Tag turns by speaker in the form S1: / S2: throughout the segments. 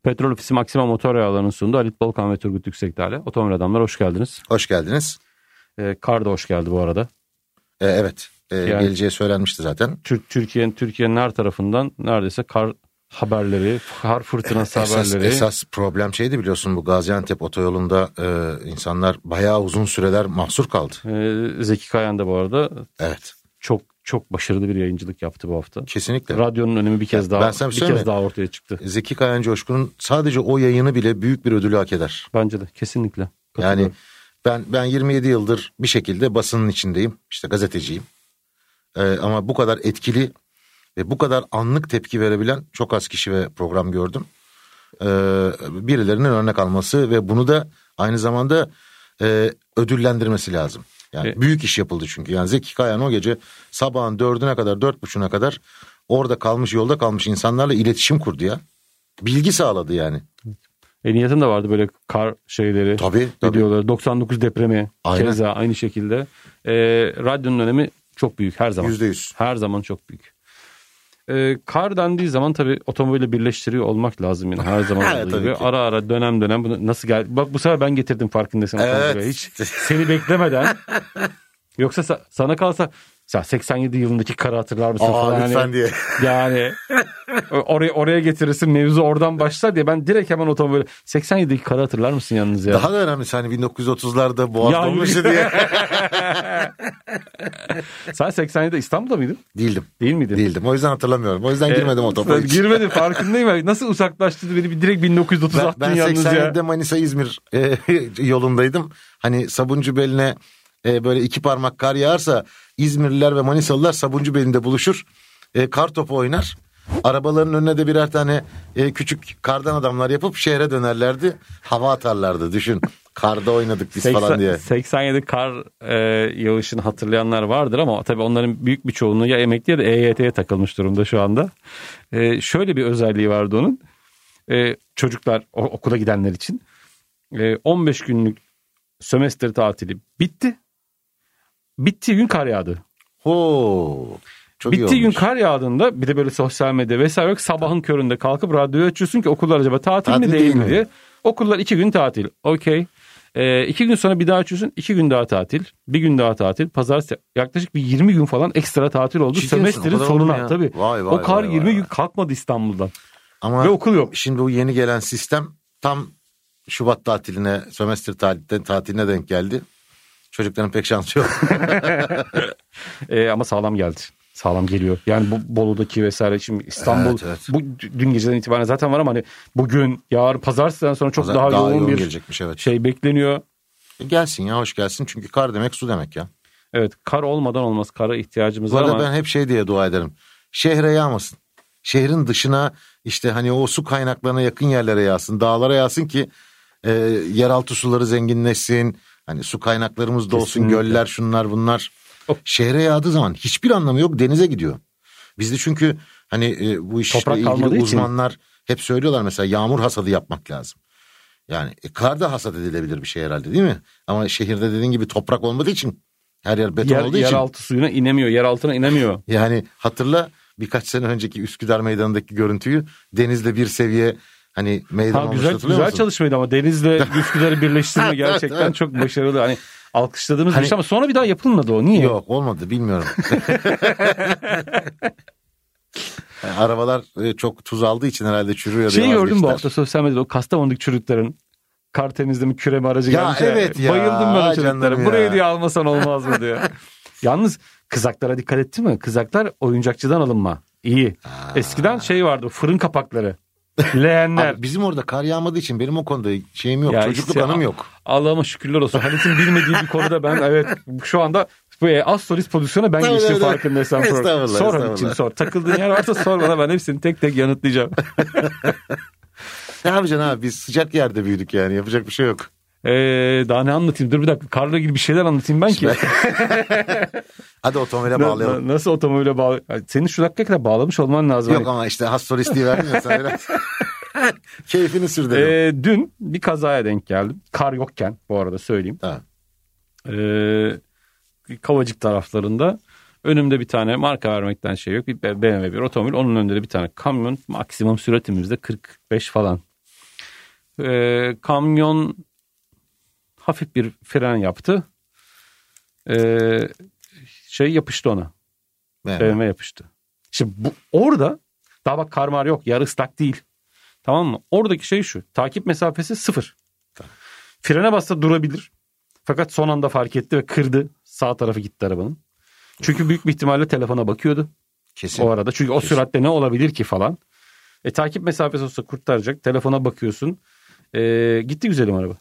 S1: Petrol Ofisi Maxima Motor Yağları'nın sunduğu Halit Balkan ve Turgut Yüksekdağ'la Otomobil Adamlar hoş geldiniz.
S2: Hoş geldiniz.
S1: Kar da hoş geldi bu arada.
S2: Evet. Yani, geleceği söylenmişti zaten.
S1: Türkiye'nin her tarafından neredeyse kar haberleri, kar fırtınası haberleri.
S2: Esas problem şeydi, biliyorsun, bu Gaziantep otoyolunda insanlar bayağı uzun süreler mahsur kaldı.
S1: Zeki Kayan da bu arada
S2: evet.
S1: Çok başarılı bir yayıncılık yaptı bu hafta.
S2: Kesinlikle.
S1: Radyonun önemi bir kez daha ortaya çıktı.
S2: Zeki Kayan Coşkun'un sadece o yayını bile büyük bir ödülü hak eder.
S1: Bence de kesinlikle.
S2: Yani ben 27 yıldır bir şekilde basının içindeyim. İşte gazeteciyim. Ama bu kadar etkili ve bu kadar anlık tepki verebilen çok az kişi ve program gördüm. Birilerinin örnek alması ve bunu da aynı zamanda ödüllendirmesi lazım. Yani büyük iş yapıldı çünkü. Yani Zeki Kayan o gece sabahın 4'üne kadar, 4.30'una kadar orada kalmış, yolda kalmış insanlarla iletişim kurdu ya. Bilgi sağladı yani.
S1: Niyetin de vardı böyle kar şeyleri,
S2: tabii.
S1: Videoları. 99 depremi
S2: aynen.
S1: Keza aynı şekilde. Radyonun önemi çok büyük her zaman.
S2: %100.
S1: Her zaman çok büyük. Kar dendiği zaman tabii otomobili birleştiriyor olmak lazım yine her zaman olduğu gibi. Ara dönem bunu nasıl geldi? Bak bu sefer ben getirdim farkındaysan otomobile. Hiç seni beklemeden. Yoksa sana kalsa 87 yılındaki karı hatırlar mısın falan
S2: lütfen diye.
S1: Yani oraya getirirsin, mevzu oradan başlar diye ben direkt hemen otomobil 87'deki karı hatırlar mısın yalnız ya?
S2: Daha da önemlisi hani 1930'larda Boğaz dolmuştu diye.
S1: Sen 87'de İstanbul'da mıydın?
S2: Değildim.
S1: Değil miydin?
S2: Değildim. O yüzden hatırlamıyorum. O yüzden girmedim otomobil için.
S1: Girmedim, farkındayım. Nasıl uzaklaştırdı beni, direkt 1930 attın
S2: ben
S1: yalnız ya.
S2: Ben 87'de Manisa İzmir yolundaydım. Hani Sabuncubeline böyle 2 parmak kar yağarsa İzmirliler ve Manisalılar Sabuncubelin'de buluşur. Kar topu oynar. Arabaların önüne de birer tane küçük kardan adamlar yapıp şehre dönerlerdi. Hava atarlardı, düşün. Karda oynadık biz falan diye.
S1: 87 kar yağışını hatırlayanlar vardır ama tabii onların büyük bir çoğunluğu ya emekli ya da EYT'ye takılmış durumda şu anda. Şöyle bir özelliği vardı onun. Çocuklar okula gidenler için 15 günlük sömestr tatili bitti. Bittiği gün kar yağdı. Bittiği gün kar yağdığında bir de böyle sosyal medya vesaire yok. Sabahın köründe kalkıp radyoyu açıyorsun ki okullar acaba tatil mi değil mi diye. Okullar 2 gün tatil. Okey. 2 gün sonra bir daha açıyorsun. 2 gün daha tatil. Bir gün daha tatil. Pazartesi yaklaşık bir 20 gün falan ekstra tatil oldu. Sömestrin sonuna tabii. Vay, o kar 20 gün kalkmadı İstanbul'dan.
S2: Ama
S1: ve okul yok.
S2: Şimdi bu yeni gelen sistem tam Şubat tatiline, sömestr tatiline denk geldi. Çocukların pek şansı yok.
S1: Ama sağlam geldi. Sağlam geliyor. Yani bu Bolu'daki vesaire, şimdi İstanbul evet. Bu dün geceden itibaren zaten var ama hani bugün, yarın, pazartesiden sonra çok daha yoğun bir
S2: gelecekmiş, evet.
S1: Şey bekleniyor.
S2: Gelsin ya, hoş gelsin, çünkü kar demek su demek ya.
S1: Evet, kar olmadan olmaz, kara ihtiyacımız var ama.
S2: Ben hep şey diye dua ederim. Şehre yağmasın. Şehrin dışına, işte hani o su kaynaklarına yakın yerlere yağsın, dağlara yağsın ki yeraltı suları zenginleşsin. Hani su kaynaklarımız da olsun, göller, şunlar bunlar. Şehre yağdığı zaman hiçbir anlamı yok, denize gidiyor. Bizde çünkü hani bu işle ilgili uzmanlar hep söylüyorlar, mesela yağmur hasadı yapmak lazım. Yani kar da hasat edilebilir bir şey herhalde, değil mi? Ama şehirde dediğin gibi toprak olmadığı için, her yer beton olduğu için.
S1: Yeraltı suyuna inemiyor, yer altına inemiyor.
S2: Yani hatırla birkaç sene önceki Üsküdar Meydanı'ndaki görüntüyü, denizle bir seviye hani meydan olmuş, hatırlıyor musun?
S1: Güzel çalışmaydı ama denizle Üsküdar'ı birleştirme gerçekten çok başarılı. Hani alkışladığımız bir şey ama sonra bir daha yapılmadı o. Niye?
S2: Yok, olmadı, bilmiyorum. Yani arabalar çok tuz aldığı için herhalde çürüyor.
S1: Gördüm bu hafta sosyal medyada, o Kastamonu'daki çocukların kar temizleme küreme aracı gelmiş.
S2: Evet ya.
S1: Bayıldım ben o çocuklara. Burayı diye almasan olmaz mı diyor. Yalnız kızaklara dikkat etti mi? Kızaklar oyuncakçıdan alınma. İyi. Eskiden vardı, fırın kapakları. Leğenler.
S2: Abi bizim orada kar yağmadığı için benim o konuda şeyim yok. Çocukluk anım yok.
S1: Allah'ıma şükürler olsun. Halit'in bilmediği bir konuda ben şu anda az solist pozisyona ben geçtim, farkındaysan. Sor Halit'ciğim, sor. Takıldığın yer varsa sor bana, ben hepsini tek tek yanıtlayacağım.
S2: Ne yapacaksın abi, biz sıcak yerde büyüdük yani, yapacak bir şey yok.
S1: Daha ne anlatayım? Dur bir dakika, karla ilgili bir şeyler anlatayım ben ki.
S2: Hadi otomobile bağlayalım.
S1: Nasıl otomobile bağlı? Senin şu dakika kadar bağlamış olman lazım.
S2: Yok ama işte has solistliği verdin ya sen biraz. Keyfini sür dedim.
S1: Dün bir kazaya denk geldim. Kar yokken, bu arada söyleyeyim. Kavacık taraflarında. Önümde bir tane, marka vermekten şey yok, bir BMW bir otomobil. Onun önünde de bir tane kamyon. Maksimum süratimizde 45 falan. Kamyon hafif bir fren yaptı. Yapıştı ona. BMW yapıştı. Şimdi orada daha bak kar yok. Yarı ıslak değil. Tamam mı? Oradaki şey şu. Takip mesafesi 0. Tamam. Frene bassa durabilir. Fakat son anda fark etti ve kırdı. Sağ tarafı gitti arabanın. Çünkü büyük bir ihtimalle telefona bakıyordu. Kesin. O arada. Çünkü o süratte ne olabilir ki falan. Takip mesafesi olsa kurtaracak. Telefona bakıyorsun. Gitti güzelim araba.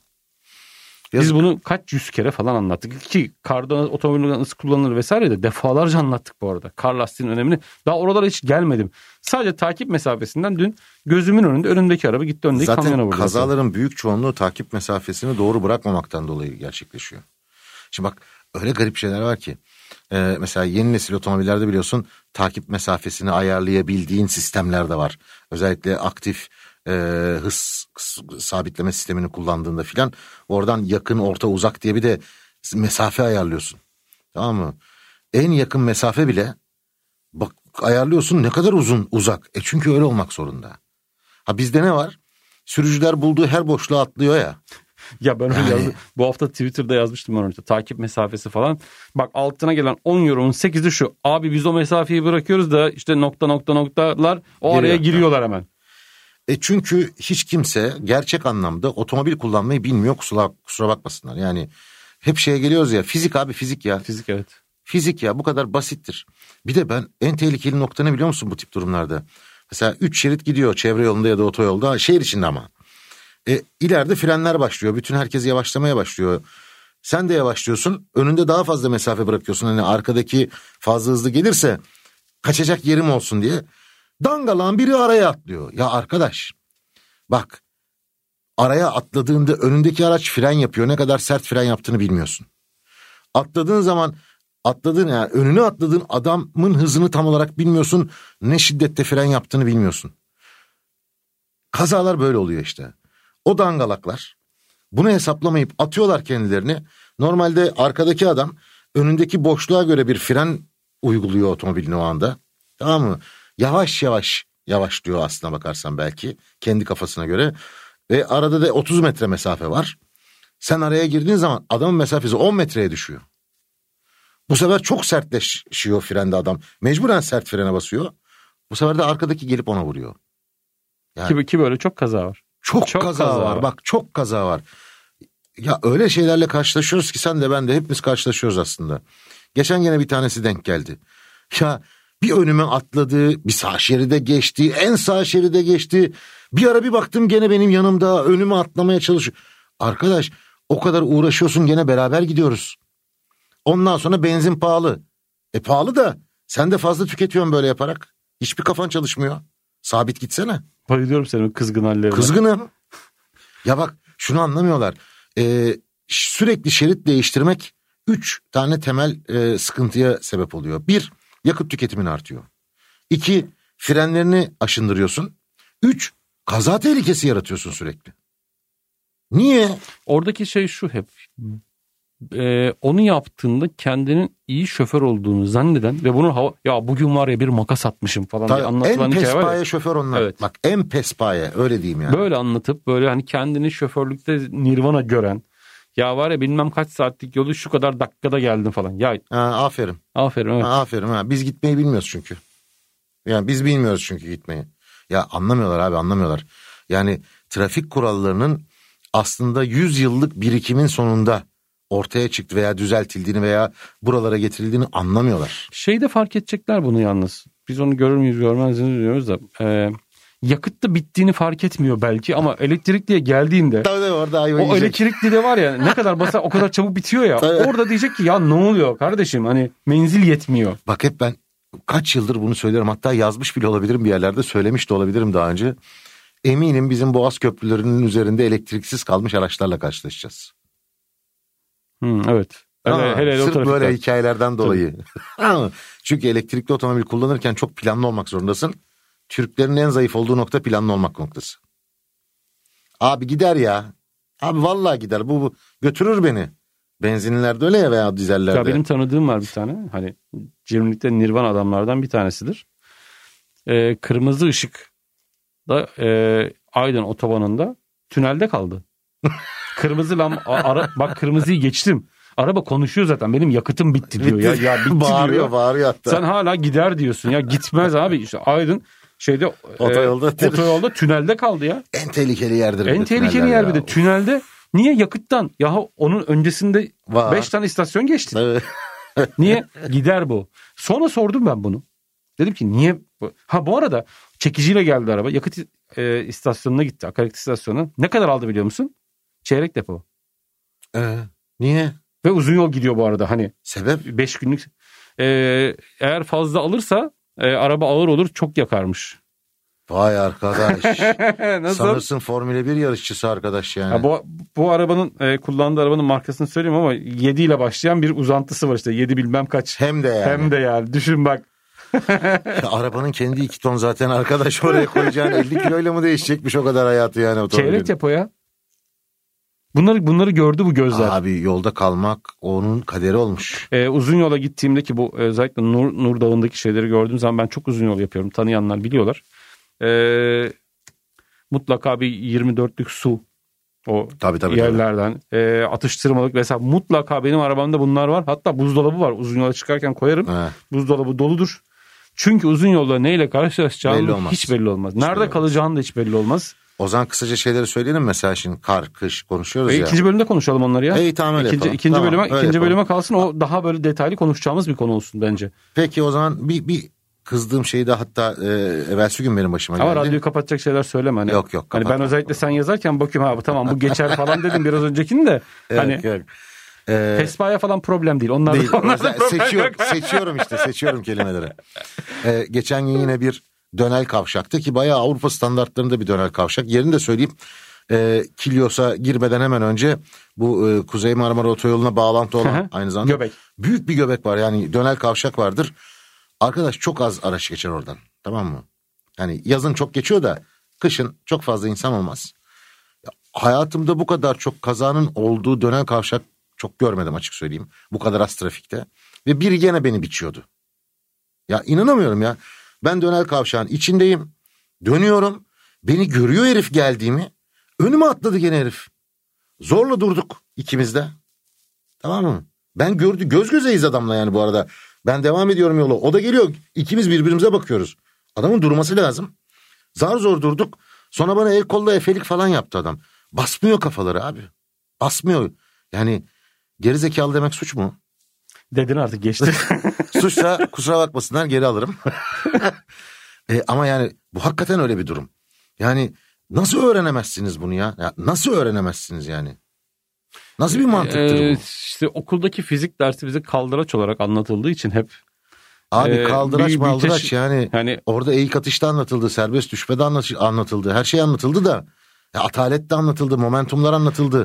S1: Biz bunu kaç yüz kere falan anlattık ki karda otomobil nasıl kullanılır vesaire de defalarca anlattık bu arada. Kar lastiğinin önemini. Daha oralara hiç gelmedim. Sadece takip mesafesinden dün gözümün önündeki araba gitti, öndeki kamyona vurdu.
S2: Zaten kazaların büyük çoğunluğu takip mesafesini doğru bırakmamaktan dolayı gerçekleşiyor. Şimdi bak öyle garip şeyler var ki. Mesela yeni nesil otomobillerde biliyorsun takip mesafesini ayarlayabildiğin sistemler de var. Özellikle aktif hız sabitleme sistemini kullandığında filan oradan yakın, orta, uzak diye bir de mesafe ayarlıyorsun. Tamam mı? En yakın mesafe bile bak ayarlıyorsun ne kadar uzak. Çünkü öyle olmak zorunda. Ha bizde ne var? Sürücüler bulduğu her boşluğa atlıyor ya.
S1: Ya ben öyle yazdım. Bu hafta Twitter'da yazmıştım onu. Takip mesafesi falan. Bak altına gelen 10 yorumun 8'i şu. Abi biz o mesafeyi bırakıyoruz da işte noktalar o araya giriyorlar hemen.
S2: Çünkü hiç kimse gerçek anlamda otomobil kullanmayı bilmiyor, kusura bakmasınlar. Yani hep şeye geliyoruz ya, fizik abi, fizik ya.
S1: Fizik, evet.
S2: Fizik ya, bu kadar basittir. Bir de ben en tehlikeli nokta ne biliyor musun bu tip durumlarda? Mesela 3 şerit gidiyor çevre yolunda ya da otoyolda, şehir içinde ama. İleride frenler başlıyor, bütün herkes yavaşlamaya başlıyor. Sen de yavaşlıyorsun, önünde daha fazla mesafe bırakıyorsun. Hani arkadaki fazla hızlı gelirse kaçacak yerim olsun diye. Dangalan biri araya atlıyor. Ya arkadaş bak, araya atladığında önündeki araç fren yapıyor. Ne kadar sert fren yaptığını bilmiyorsun. Atladığın zaman yani önüne atladığın adamın hızını tam olarak bilmiyorsun. Ne şiddette fren yaptığını bilmiyorsun. Kazalar böyle oluyor işte. O dangalaklar bunu hesaplamayıp atıyorlar kendilerini. Normalde arkadaki adam önündeki boşluğa göre bir fren uyguluyor otomobilin o anda. Tamam mı? Yavaş diyor aslına bakarsan belki kendi kafasına göre. Ve arada da 30 metre mesafe var. Sen araya girdiğin zaman adamın mesafesi 10 metreye düşüyor. Bu sefer çok sertleşiyor frende adam. Mecburen sert frene basıyor. Bu sefer de arkadaki gelip ona vuruyor.
S1: Yani, ki böyle çok kaza var.
S2: Çok kaza var. Bak çok kaza var. Ya öyle şeylerle karşılaşıyoruz ki sen de ben de hepimiz karşılaşıyoruz aslında. Geçen gene bir tanesi denk geldi. Ya bir önüme atladı, bir sağ şeride geçti, en sağ şeride geçti. Bir ara bir baktım gene benim yanımda, önüme atlamaya çalışıyor. Arkadaş o kadar uğraşıyorsun, gene beraber gidiyoruz. Ondan sonra benzin pahalı. Pahalı da sen de fazla tüketiyorsun böyle yaparak. Hiçbir kafan çalışmıyor. Sabit gitsene.
S1: Bayılıyorum senin kızgın hallerine.
S2: Kızgınım. Ya bak şunu anlamıyorlar. Sürekli şerit değiştirmek 3 tane temel sıkıntıya sebep oluyor. 1, yakıt tüketimin artıyor. 2, frenlerini aşındırıyorsun. 3, kaza tehlikesi yaratıyorsun sürekli. Niye?
S1: Oradaki şey şu hep. Onu yaptığında kendinin iyi şoför olduğunu zanneden ve bunu ya bugün var ya bir makas atmışım falan diye anlatılan hikaye var ya. En
S2: pespaye şoför onlar. Evet. Bak en pespaye, öyle diyeyim yani.
S1: Böyle anlatıp böyle hani kendini şoförlükte nirvana gören, ya var ya bilmem kaç saatlik yolu şu kadar dakikada geldim falan. Ya
S2: aferin.
S1: Aferin, evet.
S2: Aferin. Biz gitmeyi bilmiyoruz çünkü. Yani biz bilmiyoruz çünkü gitmeyi. Ya anlamıyorlar abi, anlamıyorlar. Yani trafik kurallarının aslında 100 yıllık birikimin sonunda ortaya çıktı veya düzeltildiğini veya buralara getirildiğini anlamıyorlar.
S1: Şeyde fark edecekler bunu yalnız. Biz onu görür müyüz görmez miyiz diyoruz da. Yakıtta bittiğini fark etmiyor belki ama elektrikliye geldiğinde
S2: tabii orada
S1: o elektrikli de var ya ne kadar basa o kadar çabuk bitiyor ya. Tabii. Orada diyecek ki ya ne oluyor kardeşim, hani menzil yetmiyor.
S2: Bak hep ben kaç yıldır bunu söylüyorum, hatta yazmış bile olabilirim bir yerlerde, söylemiş de olabilirim daha önce. Eminim bizim Boğaz köprülerinin üzerinde elektriksiz kalmış araçlarla karşılaşacağız.
S1: Evet. Hele
S2: sırf böyle hikayelerden dolayı. Çünkü elektrikli otomobil kullanırken çok planlı olmak zorundasın. Türklerin en zayıf olduğu nokta planlı olmak noktası. Abi gider ya. Abi vallahi gider. Bu götürür beni. Benzinlilerde öyle ya veya dizellerde.
S1: Ya benim tanıdığım var bir tane. Hani cimrilikte nirvan adamlardan bir tanesidir. Kırmızı ışık da Aydın otobanında tünelde kaldı. Kırmızı bak kırmızıyı geçtim. Araba konuşuyor zaten. Benim yakıtım bitti diyor. Ya bitti diyor.
S2: Bağırıyor hatta.
S1: Sen hala gider diyorsun. Ya gitmez abi. İşte Aydın otoyolda tünelde kaldı ya.
S2: En tehlikeli yerdir.
S1: En tehlikeli yer bir de tünelde. Niye? Yakıttan. Ya onun öncesinde 5 tane istasyon geçti.
S2: Evet.
S1: Niye? Gider bu. Sonra sordum ben bunu. Dedim ki niye? Bu arada çekiciyle geldi araba. Yakıt istasyonuna gitti. Akaryakıt istasyonuna. Ne kadar aldı biliyor musun? Çeyrek depo.
S2: Niye?
S1: Ve uzun yol gidiyor bu arada. Hani
S2: sebep?
S1: 5 günlük. Eğer fazla alırsa araba ağır olur, çok yakarmış.
S2: Vay arkadaş.
S1: Nasıl?
S2: Sanırsın Formula 1 yarışçısı arkadaş yani.
S1: Ya bu arabanın kullandığı arabanın markasını söyleyeyim ama 7 ile başlayan bir uzantısı var işte. 7 bilmem kaç.
S2: Hem de yani.
S1: Düşün bak.
S2: Arabanın kendi 2 ton zaten arkadaş, oraya koyacağın 50 kiloyla mı değişecekmiş o kadar hayatı yani otomobilin.
S1: Çeyrek depoya. Bunları gördü bu gözler.
S2: Abi yolda kalmak onun kaderi olmuş.
S1: Uzun yola gittiğimde ki bu özellikle Nur Dağı'ndaki şeyleri gördüğüm zaman ben çok uzun yol yapıyorum. Tanıyanlar biliyorlar. Mutlaka bir 24'lük su o
S2: tabii,
S1: yerlerden. Atıştırmalık mesela mutlaka benim arabamda bunlar var. Hatta buzdolabı var. Uzun yola çıkarken koyarım. Buzdolabı doludur. Çünkü uzun yolda neyle karşılaşacağım hiç belli olmaz. Nerede kalacağın da hiç belli olmaz.
S2: O zaman kısaca şeyleri söyleyelim, mesela şimdi kar, kış konuşuyoruz ya.
S1: İkinci bölümde konuşalım onları ya.
S2: Tamam öyle yapalım.
S1: İkinci bölüme kalsın, o daha böyle detaylı konuşacağımız bir konu olsun bence.
S2: Peki o zaman bir kızdığım şey de hatta evvelsi gün benim başıma geldi.
S1: Ama radyoyu kapatacak şeyler söyleme. Hani,
S2: yok.
S1: Hani ben özellikle sen yazarken bakıyorum abi tamam bu geçer falan dedim biraz öncekini de. Hani
S2: yok.
S1: Fesbaya falan problem değil. Onlar
S2: seçiyorum kelimeleri. Geçen gün yine bir dönel kavşaktı ki bayağı Avrupa standartlarında bir dönel kavşak. Yerini de söyleyeyim. Kilyos'a girmeden hemen önce bu Kuzey Marmara Otoyolu'na bağlantı olan aynı zamanda
S1: göbek.
S2: Büyük bir göbek var, yani dönel kavşak vardır. Arkadaş çok az araç geçer oradan, tamam mı? Yani yazın çok geçiyor da kışın çok fazla insan olmaz. Hayatımda bu kadar çok kazanın olduğu dönel kavşak çok görmedim, açık söyleyeyim. Bu kadar az trafikte. Ve biri gene beni biçiyordu. Ya inanamıyorum ya. Ben dönel kavşağın içindeyim. Dönüyorum. Beni görüyor herif geldiğimi. Önüme atladı gene herif. Zorla durduk ikimiz de. Tamam mı? Ben göz gözeyiz adamla yani bu arada. Ben devam ediyorum yola. O da geliyor. İkimiz birbirimize bakıyoruz. Adamın durması lazım. Zar zor durduk. Sonra bana el kolla efelik falan yaptı adam. Basmıyor kafaları abi. Basmıyor. Yani gerizekalı demek suç mu?
S1: Dedin artık, geçti.
S2: Suçsa kusura bakmasınlar, geri alırım. Ama yani bu hakikaten öyle bir durum. Yani nasıl öğrenemezsiniz bunu ya? Nasıl öğrenemezsiniz yani? Nasıl bir mantıktır bu?
S1: İşte okuldaki fizik dersi bize kaldıraç olarak anlatıldığı için hep.
S2: Abi kaldıraç yani orada eğik atışta anlatıldı, serbest düşmede anlatıldı, her şey anlatıldı da. Atalet de anlatıldı, momentumlar anlatıldı.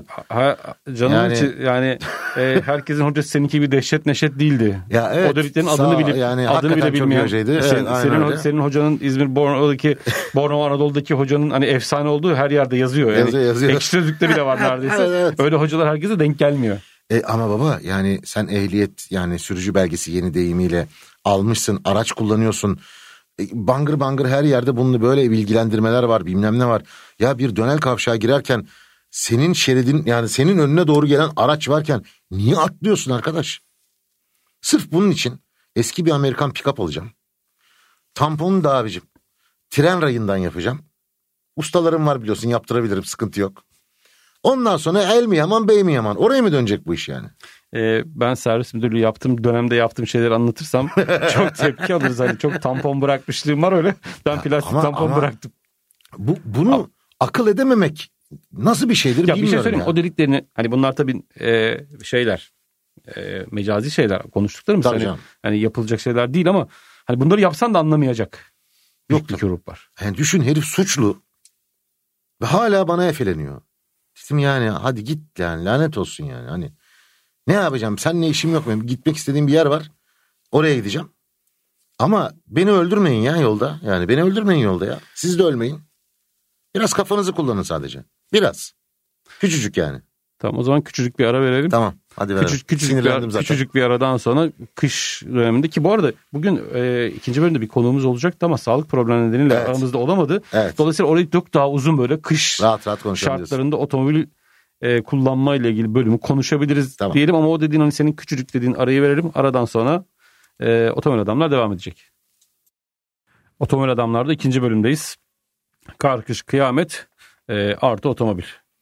S1: Yani herkesin hocası seninki bir dehşet neşet değildi.
S2: Ya evet,
S1: o dediklerin adını bile bilmeyen. Senin hocanın İzmir Bornova Anadolu'daki hocanın hani efsane olduğu her yerde yazıyor. Yani
S2: yazıyor.
S1: Ekşi Sözlük'te bile var neredeyse.
S2: Evet.
S1: Öyle hocalar herkese denk gelmiyor.
S2: Ama baba yani sen ehliyet, yani sürücü belgesi yeni deyimiyle almışsın, araç kullanıyorsun. Bangır bangır her yerde bunun böyle bilgilendirmeler var, bilmem ne var. Ya bir dönel kavşağa girerken senin şeridin, yani senin önüne doğru gelen araç varken niye atlıyorsun arkadaş? Sırf bunun için eski bir Amerikan pick-up alacağım. Tamponu da abicim tren rayından yapacağım. Ustalarım var biliyorsun, yaptırabilirim, sıkıntı yok. Ondan sonra el mi yaman bey mi yaman, oraya mı dönecek bu iş yani?
S1: Ben servis müdürlüğü yaptığım dönemde yaptığım şeyleri anlatırsam çok tepki alırız. Hani çok tampon bırakmışlığım var öyle. Ben plastik tampon bıraktım.
S2: Bunu akıl edememek nasıl bir şeydir bilmiyorum.
S1: Bir şey söyleyeyim
S2: ya.
S1: O dediklerini hani bunlar tabii şeyler mecazi şeyler konuştuklarımız hani yapılacak şeyler değil ama hani bunları yapsan da anlamayacak. Yok bir grup var.
S2: Yani düşün, herif suçlu ve hala bana efeleniyor. Dedim yani hadi git yani, lanet olsun yani, hani ne yapacağım, seninle işim yok benim, gitmek istediğim bir yer var, oraya gideceğim. Ama beni öldürmeyin ya yolda, yani beni öldürmeyin yolda ya, siz de ölmeyin. Biraz kafanızı kullanın sadece, biraz küçücük yani.
S1: Tamam, o zaman küçücük bir ara verelim.
S2: Tamam. Hadi verelim.
S1: Küçücük bir aradan sonra kış döneminde, ki bu arada bugün ikinci bölümde bir konuğumuz olacaktı ama sağlık problemi nedeniyle aramızda olamadı.
S2: Evet.
S1: Dolayısıyla orayı çok daha uzun böyle kış
S2: rahat
S1: şartlarında otomobil kullanma ile ilgili bölümü konuşabiliriz diyelim, ama o dediğin, hani senin küçücük dediğin arayı verelim. Aradan sonra Otomobil Adamlar devam edecek. Otomobil Adamlar'da ikinci bölümdeyiz. Kar, kış, kıyamet artı otomobil.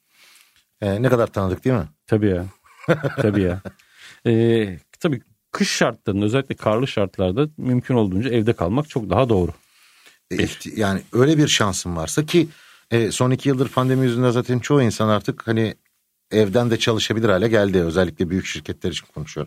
S2: Ne kadar tanıdık değil mi?
S1: Tabii ya. Tabii ya. Tabii kış şartlarında, özellikle karlı şartlarda mümkün olduğunca evde kalmak çok daha doğru.
S2: Yani öyle bir şansın varsa ki son 2 yıldır pandemi yüzünden zaten çoğu insan artık hani evden de çalışabilir hale geldi. Özellikle büyük şirketler için konuşuyorum.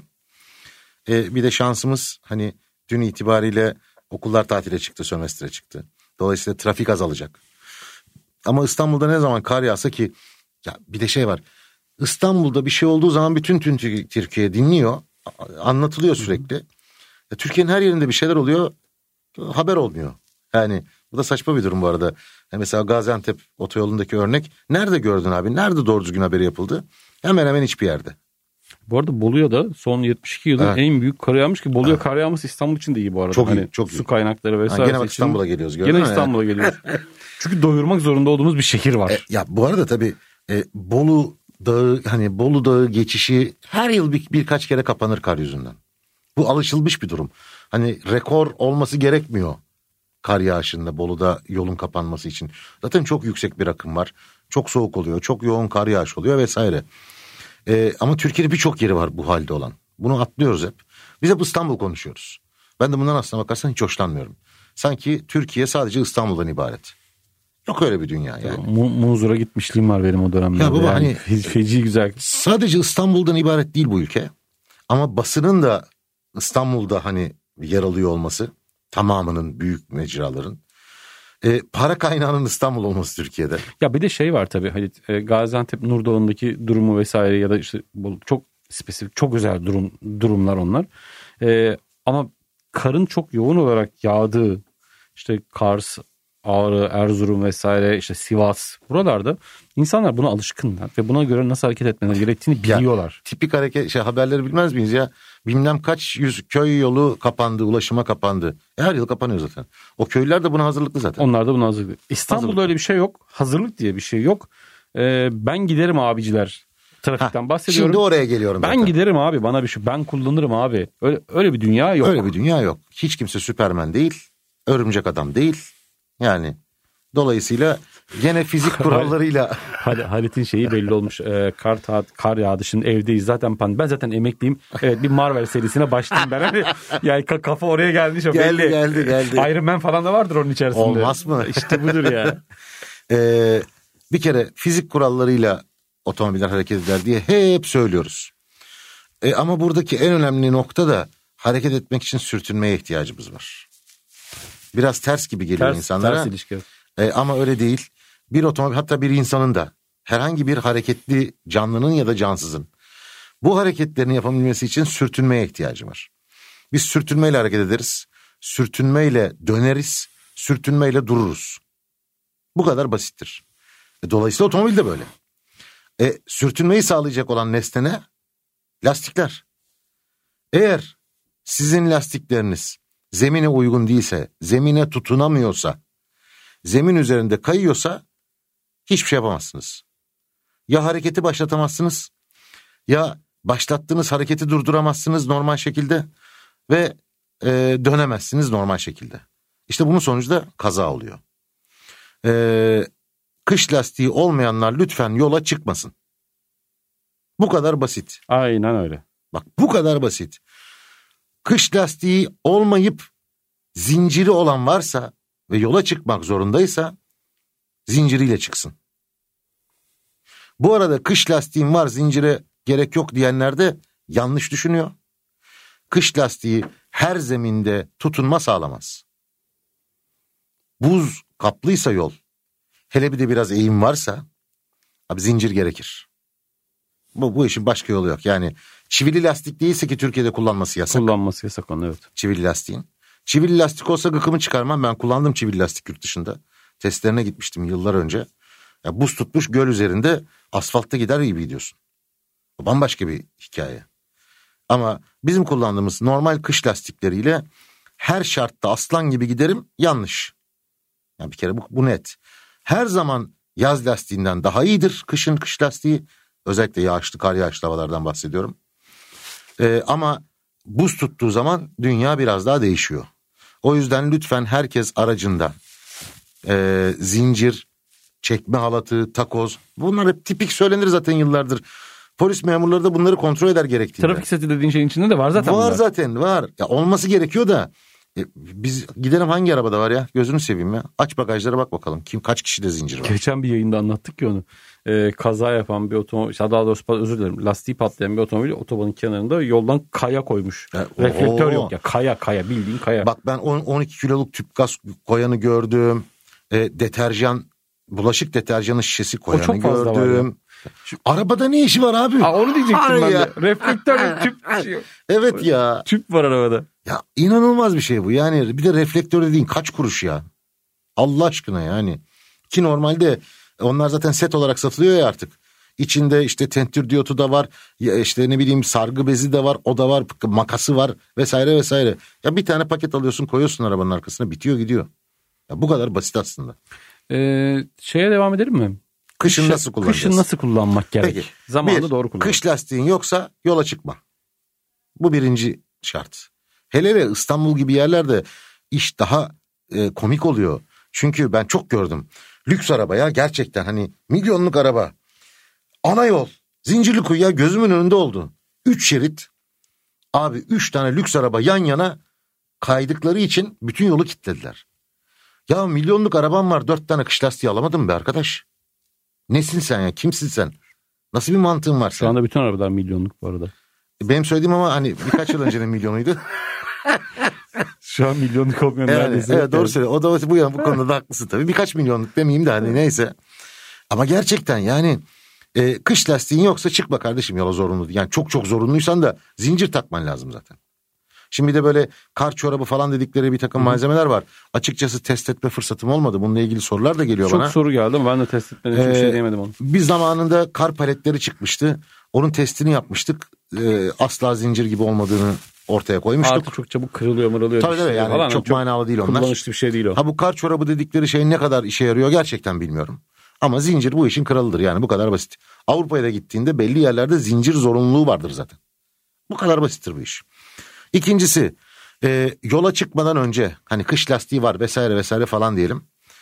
S2: Bir de şansımız, hani dün itibariyle okullar tatile çıktı, sömestre çıktı. Dolayısıyla trafik azalacak. Ama İstanbul'da ne zaman kar yağsa, ki ya bir de şey var. İstanbul'da bir şey olduğu zaman bütün Türkiye dinliyor. Anlatılıyor sürekli. Türkiye'nin her yerinde bir şeyler oluyor. Haber olmuyor. Yani bu da saçma bir durum bu arada. Mesela Gaziantep otoyolundaki örnek. Nerede gördün abi? Nerede doğru düzgün haberi yapıldı? Hemen hemen hiçbir yerde.
S1: Bu arada Bolu'ya da son 72 yılın en büyük karı yağmış, ki Bolu'ya kar yağması İstanbul için de iyi bu arada.
S2: Çok iyi,
S1: hani
S2: çok iyi.
S1: Su kaynakları vesaire.
S2: Gene bak İstanbul'a geliyoruz.
S1: Gene İstanbul'a geliyoruz. Çünkü doyurmak zorunda olduğumuz bir şehir var.
S2: Ya bu arada tabii Bolu Dağı, hani Bolu Dağı geçişi her yıl birkaç kere kapanır kar yüzünden. Bu alışılmış bir durum. Hani rekor olması gerekmiyor kar yağışında Bolu'da yolun kapanması için. Zaten çok yüksek bir akım var. Çok soğuk oluyor, çok yoğun kar yağışı oluyor vesaire. Ama Türkiye'de birçok yeri var bu halde olan. Bunu atlıyoruz hep. Biz hep İstanbul konuşuyoruz. Ben de bundan aslına bakarsan hiç hoşlanmıyorum. Sanki Türkiye sadece İstanbul'dan ibaret. Yok öyle bir dünya yani.
S1: Muzur'a gitmişliğim var benim o dönemde.
S2: Ya baba, yani
S1: feci güzel.
S2: Sadece İstanbul'dan ibaret değil bu ülke. Ama basının da İstanbul'da hani yer alıyor olması, tamamının, büyük mecraların. Para kaynağının İstanbul olması Türkiye'de.
S1: Ya bir de şey var tabii Halit, Gaziantep Nurdağ'ındaki durumu vesaire ya da işte çok spesifik, çok özel durumlar onlar. Ama karın çok yoğun olarak yağdığı, işte Kars, Ağrı, Erzurum vesaire, işte Sivas, buralarda insanlar buna alışkınlar ve buna göre nasıl hareket etmeleri gerektiğini biliyorlar.
S2: Ya, tipik haberleri bilmez miyiz ya? Bilmem kaç yüz köy yolu kapandı, ulaşıma kapandı. Her yıl kapanıyor zaten. O köylüler de buna hazırlıklı zaten.
S1: Onlar da buna hazırlıklı. İstanbul'da öyle bir şey yok. Hazırlık diye bir şey yok. Ben giderim abiciler. Trafikten bahsediyorum.
S2: Şimdi oraya geliyorum
S1: zaten. Ben giderim abi, bana bir şey. Ben kullanırım abi. Öyle bir dünya yok.
S2: Öyle bir dünya yok. Hiç kimse Süpermen değil. Örümcek Adam değil. Yani dolayısıyla gene fizik kurallarıyla.
S1: Halit'in şeyi belli olmuş. Kar yağdı, şimdi evdeyiz. Zaten ben zaten emekliyim. Evet, bir Marvel serisine başlayayım ben. Hani, yani kafa oraya gelmiş.
S2: Geldi.
S1: Iron Man falan da vardır onun içerisinde.
S2: Olmaz mı?
S1: İşte budur ya.
S2: Bir kere fizik kurallarıyla otomobiller hareket eder diye hep söylüyoruz. Ama buradaki en önemli nokta da hareket etmek için sürtünmeye ihtiyacımız var. Biraz ters gibi geliyor insanlara.
S1: Ters ilişki.
S2: Ama öyle değil. Bir otomobil, hatta bir insanın da, herhangi bir hareketli canlının ya da cansızın bu hareketlerini yapabilmesi için sürtünmeye ihtiyacı var. Biz sürtünmeyle hareket ederiz. Sürtünmeyle döneriz. Sürtünmeyle dururuz. Bu kadar basittir. Dolayısıyla otomobil de böyle. Sürtünmeyi sağlayacak olan nesne ne? Lastikler. Eğer sizin lastikleriniz zemine uygun değilse, zemine tutunamıyorsa, zemin üzerinde kayıyorsa hiçbir şey yapamazsınız. Ya hareketi başlatamazsınız, ya başlattığınız hareketi durduramazsınız normal şekilde ve dönemezsiniz normal şekilde. İşte bunun sonucu da kaza oluyor. Kış lastiği olmayanlar lütfen yola çıkmasın. Bu kadar basit.
S1: Aynen öyle.
S2: Bak, bu kadar basit. Kış lastiği olmayıp zinciri olan varsa ve yola çıkmak zorundaysa zinciriyle çıksın. Bu arada kış lastiğim var, zincire gerek yok diyenler de yanlış düşünüyor. Kış lastiği her zeminde tutunma sağlamaz. Buz kaplıysa yol, hele bir de biraz eğim varsa abi zincir gerekir. Bu işin başka yolu yok. Yani çivili lastik değilse ki Türkiye'de kullanması yasak.
S1: Kullanması yasak onu, evet.
S2: Çivili lastiğin. Çivili lastik olsa gıkımı çıkarmam. Ben kullandım çivili lastik yurt dışında. Testlerine gitmiştim yıllar önce. Ya buz tutmuş göl üzerinde asfaltta gider gibi gidiyorsun. Bambaşka bir hikaye. Ama bizim kullandığımız normal kış lastikleriyle her şartta aslan gibi giderim, yanlış. Yani bir kere bu net. Her zaman yaz lastiğinden daha iyidir kışın kış lastiği. Özellikle yağışlı, kar yağışlı havalardan bahsediyorum. Ama buz tuttuğu zaman dünya biraz daha değişiyor. O yüzden lütfen herkes aracında zincir, çekme halatı, takoz, bunlar hep tipik söylenir zaten yıllardır. Polis memurları da bunları kontrol eder gerektiğinde.
S1: Trafik seti dediğin şeyin içinde de var zaten.
S2: Var
S1: bunlar.
S2: zaten var. Ya olması gerekiyor da biz gidelim, hangi arabada var ya? Gözünü seveyim ya. Aç bagajlara bak bakalım. Kaç kişide zincir var?
S1: Geçen bir yayında anlattık ki onu. Kaza yapan bir otomobil, daha doğrusu özür dilerim, lastiği patlayan bir otomobil otobanın kenarında yoldan kaya koymuş. Reflektör yok ya, kaya bildiğin kaya.
S2: Bak ben 12 kiloluk tüp gaz koyanı gördüm. Deterjan, bulaşık deterjanı şişesi koyanı
S1: çok fazla
S2: gördüm. Arabada ne işi var abi?
S1: Onu diyecektim ben
S2: ya.
S1: de. Reflektör tüp.
S2: Evet ya.
S1: Tüp var arabada.
S2: Ya inanılmaz bir şey bu. Yani bir de reflektör dediğin kaç kuruş ya? Allah aşkına yani. Ki normalde onlar zaten set olarak satılıyor ya artık. İçinde işte tentür diyotu da var. Ya işte ne bileyim sargı bezi de var. O da var. Makası var vesaire vesaire. Ya bir tane paket alıyorsun, koyuyorsun arabanın arkasına, bitiyor gidiyor. Ya bu kadar basit aslında.
S1: Şeye devam edelim mi?
S2: Kışın nasıl kullanacağız?
S1: Kışın nasıl kullanmak gerek?
S2: Peki,
S1: Zamanında doğru kullanmak.
S2: Kış lastiğin yoksa yola çıkma. Bu birinci şart. Hele İstanbul gibi yerlerde iş daha komik oluyor. Çünkü ben çok gördüm. Lüks araba ya, gerçekten hani milyonluk araba. Ana yol. Zincirlikuyu'ya gözümün önünde oldu. 3 şerit. Abi 3 tane lüks araba yan yana kaydıkları için bütün yolu kilitlediler. Ya milyonluk arabam var, 4 tane kış lastiği alamadın be arkadaş. Nesin sen ya? Kimsin sen? Nasıl bir mantığın var senin?
S1: Şu anda bütün arabalar milyonluk bu arada.
S2: Benim söylediğim ama hani birkaç yıl öncenin milyonuydu.
S1: Şu an milyonluk olmayan
S2: Yani,
S1: neredeyse.
S2: evet doğru söylüyor. O da bu konuda da haklısın tabii. Birkaç milyonluk demeyeyim de hani neyse. Ama gerçekten yani kış lastiğin yoksa çıkma kardeşim yola, zorunlu. Yani çok zorunluysan da zincir takman lazım zaten. Şimdi de böyle kar çorabı falan dedikleri bir takım malzemeler var. Açıkçası test etme fırsatım olmadı. Bununla ilgili sorular da geliyor bana.
S1: Çok soru geldi ama ben de test etmedim. Hiçbir şey diyemedim onu.
S2: Bir zamanında kar paletleri çıkmıştı. Onun testini yapmıştık. Asla zincir gibi olmadığını ortaya koymuştuk.
S1: Artık çok çabuk kırılıyor.
S2: Tabii yani falan. Çok manalı değil onlar.
S1: Kullanışlı bir şey değil o.
S2: Ha, bu kar çorabı dedikleri şey ne kadar işe yarıyor gerçekten bilmiyorum. Ama zincir bu işin kralıdır, yani bu kadar basit. Avrupa'ya da gittiğinde belli yerlerde zincir zorunluluğu vardır zaten. Bu kadar basittir bu iş. İkincisi, yola çıkmadan önce hani kış lastiği var vesaire falan diyelim.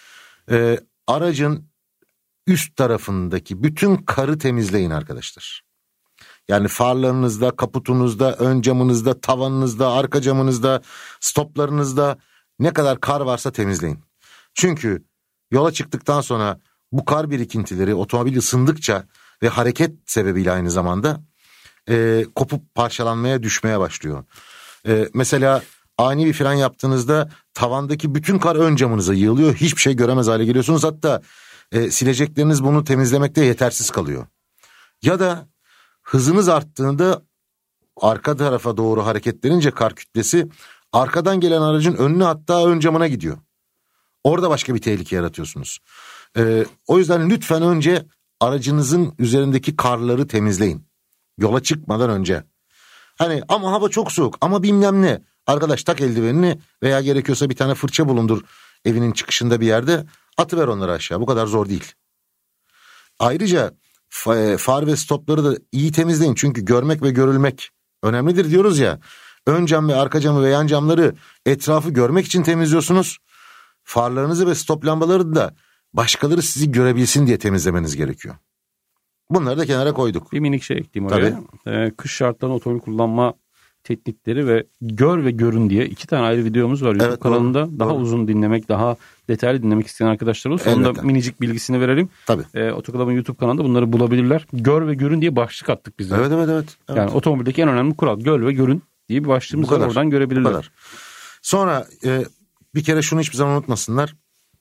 S2: Aracın üst tarafındaki bütün karı temizleyin arkadaşlar. Yani farlarınızda, kaputunuzda, ön camınızda, tavanınızda, arka camınızda, stoplarınızda ne kadar kar varsa temizleyin. Çünkü yola çıktıktan sonra bu kar birikintileri otomobil ısındıkça ve hareket sebebiyle aynı zamanda kopup parçalanmaya, düşmeye başlıyor. Mesela ani bir fren yaptığınızda tavandaki bütün kar ön camınıza yığılıyor. Hiçbir şey göremez hale geliyorsunuz. Hatta silecekleriniz bunu temizlemekte yetersiz kalıyor. Ya da hızınız arttığında arka tarafa doğru hareketlenince kar kütlesi arkadan gelen aracın önüne, hatta ön camına gidiyor. Orada başka bir tehlike yaratıyorsunuz. O yüzden lütfen önce aracınızın üzerindeki karları temizleyin. Yola çıkmadan önce. Hani ama hava çok soğuk ama bilmem ne. Arkadaş tak eldivenini veya gerekiyorsa bir tane fırça bulundur evinin çıkışında bir yerde. Atıver onları aşağı, bu kadar zor değil. Ayrıca far ve stopları da iyi temizleyin. Çünkü görmek ve görülmek önemlidir diyoruz ya. Ön cam ve arka camı ve yan camları etrafı görmek için temizliyorsunuz. Farlarınızı ve stop lambaları da başkaları sizi görebilsin diye temizlemeniz gerekiyor. Bunları da kenara koyduk.
S1: Bir minik şey ekleyeyim oraya. Kış şartlarında otomobil kullanma teknikleri ve gör ve görün diye 2 tane ayrı videomuz var YouTube kanalında. Doğru. Daha uzun dinlemek, daha detaylı dinlemek isteyen arkadaşlar olursa onu da minicik bilgisini verelim.
S2: Tabii.
S1: Otoklub'un YouTube kanalında bunları bulabilirler. Gör ve görün diye başlık attık biz de.
S2: Evet.
S1: Yani otomobildeki en önemli kural gör ve görün diye bir başlığımız var, oradan görebilirler.
S2: Sonra bir kere şunu hiçbir zaman unutmasınlar.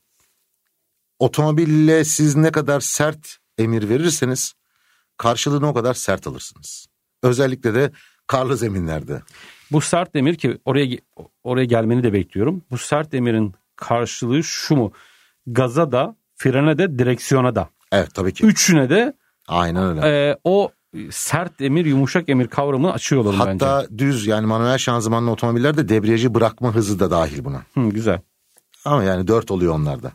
S2: Otomobille siz ne kadar sert emir verirseniz karşılığını o kadar sert alırsınız. Özellikle de karlı zeminlerde.
S1: Bu sert emir ki oraya gelmeni de bekliyorum. Bu sert emirin karşılığı şu mu? Gaza da, frene de, direksiyona da.
S2: Evet tabii ki.
S1: Üçüne de
S2: aynen öyle.
S1: O sert emir, yumuşak emir kavramını açıyor olalım bence.
S2: Hatta düz yani manuel şanzımanlı otomobillerde debriyajı bırakma hızı da dahil buna.
S1: Güzel.
S2: Ama yani 4 oluyor onlarda.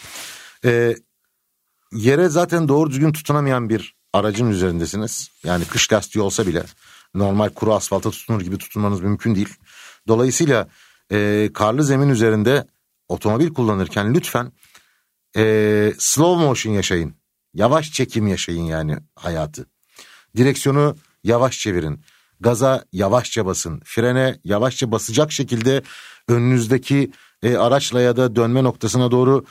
S2: Yere zaten doğru düzgün tutunamayan bir aracın üzerindesiniz. Yani kış lastiği olsa bile normal kuru asfalta tutunur gibi tutunmanız mümkün değil. Dolayısıyla karlı zemin üzerinde otomobil kullanırken lütfen slow motion yaşayın. Yavaş çekim yaşayın yani hayatı. Direksiyonu yavaş çevirin. Gaza yavaşça basın. Frene yavaşça basacak şekilde önünüzdeki araçla ya da dönme noktasına doğru